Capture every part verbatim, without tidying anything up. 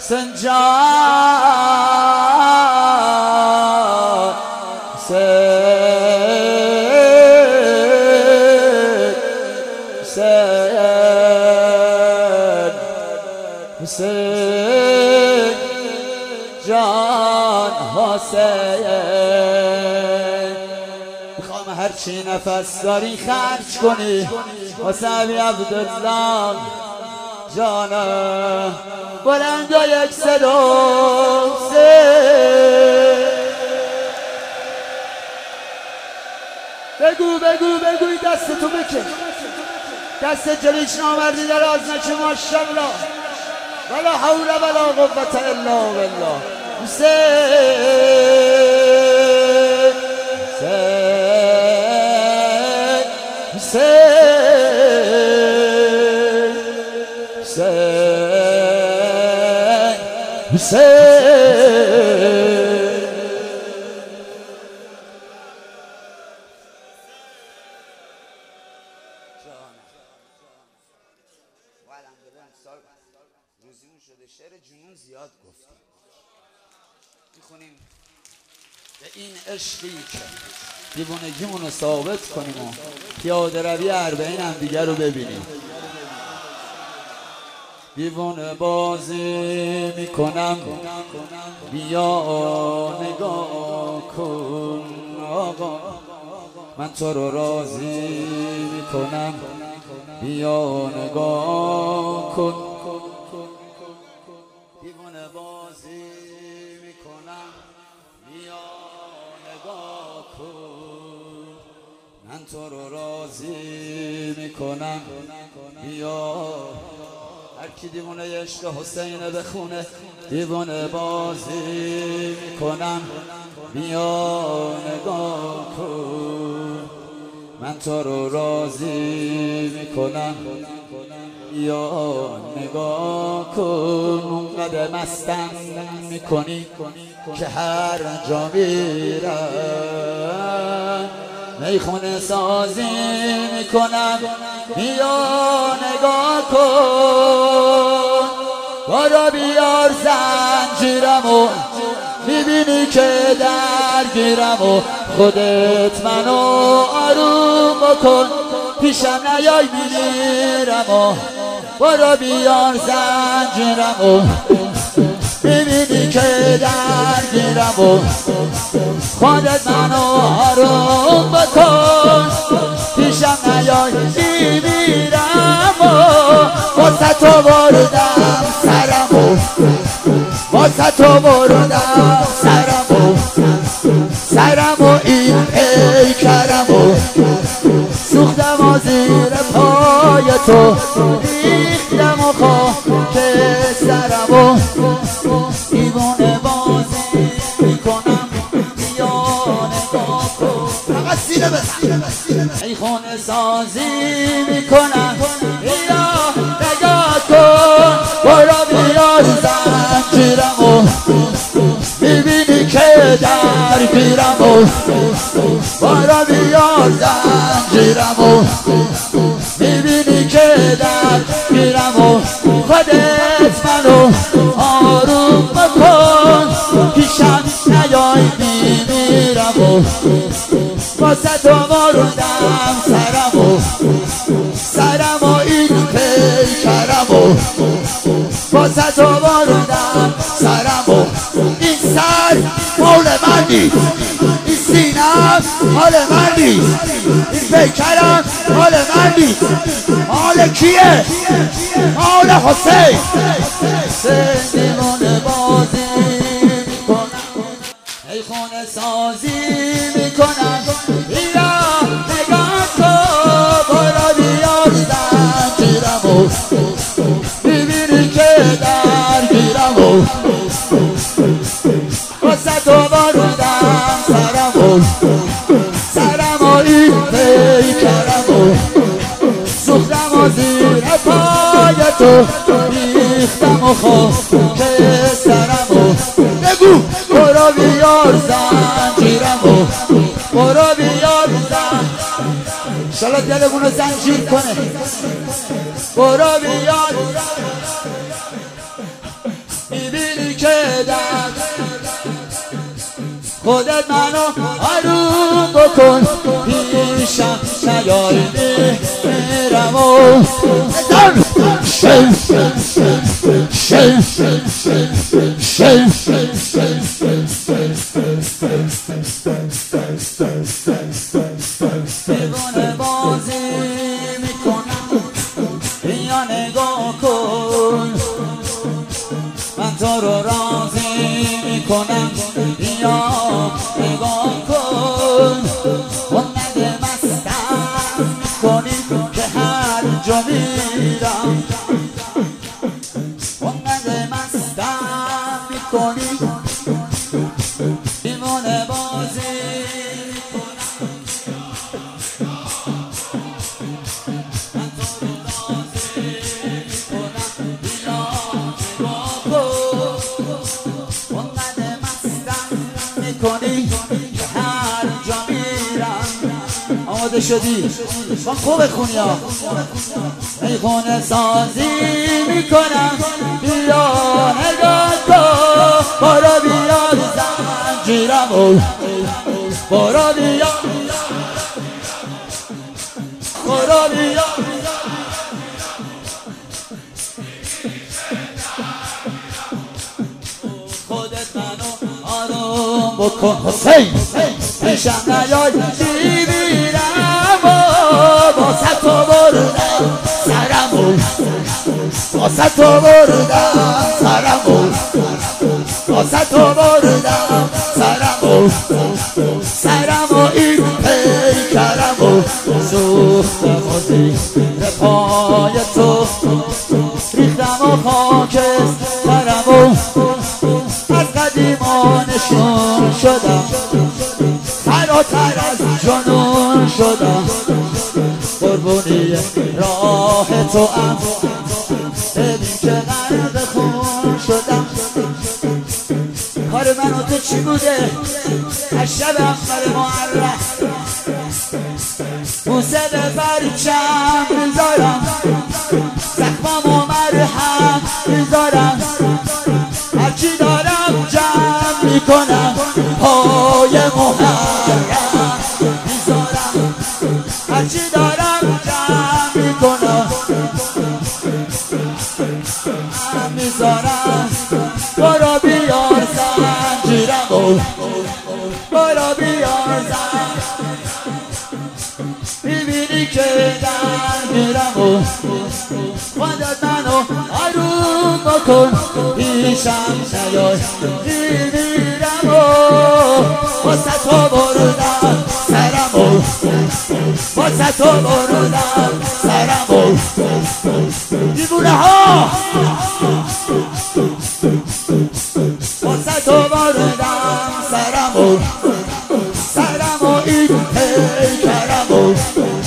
حسین جان حسین حسین جان حسین میخوام هرچی نفس داری خرج کنی واسه ابی عبدالله جانم بلند و یک صدا بگو بگو بگوی دستتو بکن دست جلیش نامردی دراز نکه ماشالله ولا حول ولا قوة الا بالله حسین حسین حسین حسین روزیمون شده شعر جنون زیاد گفتیم میخونیم به این عشقی که دیوانگیمون رو ثابت کنیم و پیاده روی اربعین هم دیگر رو ببینیم دیوانه بازی میکنم بیا نگاه کن آقا من تو رو راضی میکنم بیا نگاه کن دیوانه بازی میکنم بیا نگاه کن من تو رو راضی میکنم بیا هر کی دیوانه عشق حسین بخونه دیوانه بازی میکنم بیا نگاه کن من تو رو راضی میکنم یا نگاه کن اونقدر مستم میکنی که هر جا میرم میخونه سازی میکنم یا نگاه کن برو بیار زنجیرم و میبینی که درگیرم و خودت منو آروم بکن پیشم نیای میمیرم و برو بیار زنجیرم و میبینی که درگیرم و خودت منو آروم بکن پیشم نیای میمیرم و واسه تو بردم سرم و واسه تو بردم سرم و سرم و این پیکرم و سوختم و زیر پای تو ریختم و خاک سرم و دیوانه بازی میکنم بیا نگاه کن فقط سینه بزن ای خونه سازی میکنم بیا نگاه کن برو بیار زنجیرم و میبینی که درگیرم و برو بیار زنجیرم و میبینی که درگیرم و خودت منو آروم بکن پیشم نیای میمیرم و واسه تو بردم سرم و سرم و این پیکرم و واسه تو بردم سرم و این سر مال من نیست این سینم مال من نیست این پیکرم مال من نیست مال کیه؟ مال حسین حسین دیوانه بازی میکنم ای خونه سازی میکنم بیا نگاه کن برو بیار زنجیرم و میبینی که درگیرم و واسه تو بردم سرم و سرم و این پیکرم و سوختم و زیر پای تو ریختم و خاک سرم و بگو برو بیار زنجیرم و برو بیار زنجیرم انشالله دلمونو زنجیر کنه برو بیار خودت منو آروم بکن پیشم نیای میرم و شل شل شل دیوانه بازی میکنم بیا نگاه کن من تو رو راضی میکنم بیا نگاه کن اونده مستم میکنی که هر جا میرم اونده مستم میکنی دیوانه بازی کنی هر جا میرم. آماده شدی؟ من خوب بخونی ها میخونه سازی میکنم بیا نگاه کن برو بیا زنجیرم برو بیا برو بیا خودت منو آروم بکن حسین پیشم نیای میمیرم واسه تو بردم سرمو واسه تو بردم سرمو واسه تو بردم سرمو سرمو این پیکرمو سوختم و زیر پای تو ریختم و خاکسترمو از قدیمانشون شدم فراتر از جنون شدم قربونی راه تو ام ببین که غرق خون شدم کار من و تو چی بوده از شب اول محرم بوسه به پرچم میذارم زخمامو مرهم میذارم هرچی دارم جمع میکنم پای محرم میذارم هرچی دارم جمع میکنم میذارم برو بیار زنجیرمو برو بیار زنجیرمو میبینی که در میرمو خودت منو آروم بکن پیشم نیای میمیرم واسه تو بردم سرمو واسه تو بردم سرمو دیوونه ها واسه تو بردم سرمو سرمو این پیکرمو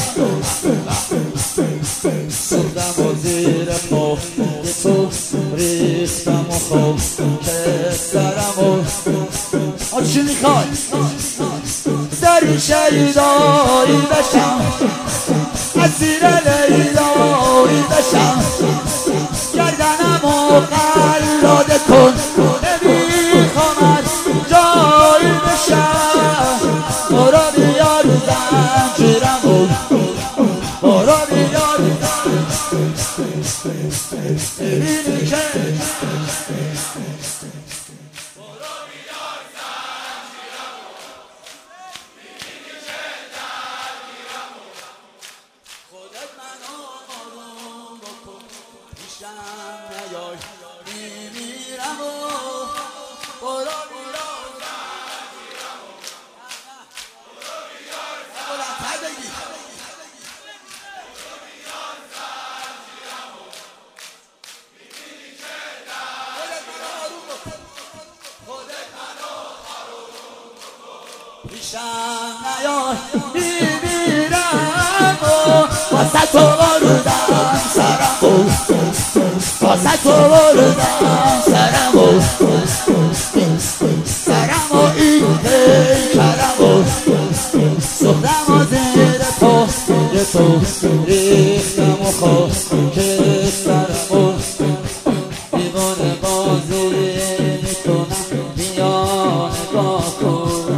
سوختم و زیر پای تو ریختم و خوب که سرمو آن چی میخوای؟ داری شیدایی بشم اسیر لیلایی بشم گردنمو قلاده کن نمیخوام از جایی بشم برو بیار زنجیرمو برو بیار ببینی که خودت منو آروم بکن پیشم نیای میمیرم و برو بیار زنجیرمو برو بیار زنجیرمو پیشم نیای میمیرم واسه تو بردم سرمو واسه تو بردم سرمو سرمو این پیکرمو سوختم و زیر پای تو ریختم و خاکسترمو دیوانه بازی میکنم بیا نگاه کن